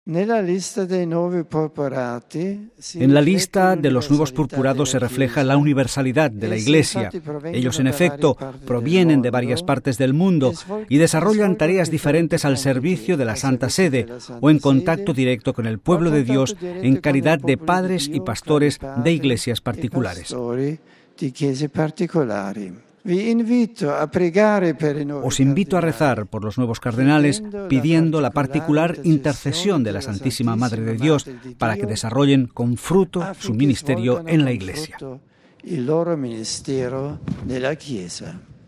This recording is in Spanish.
En la lista de los nuevos purpurados se refleja la universalidad de la Iglesia. Ellos, en efecto, provienen de varias partes del mundo y desarrollan tareas diferentes al servicio de la Santa Sede o en contacto directo con el pueblo de Dios en calidad de padres y pastores de iglesias particulares. Os invito a rezar por los nuevos cardenales pidiendo la particular intercesión de la Santísima Madre de Dios para que desarrollen con fruto su ministerio en la Iglesia.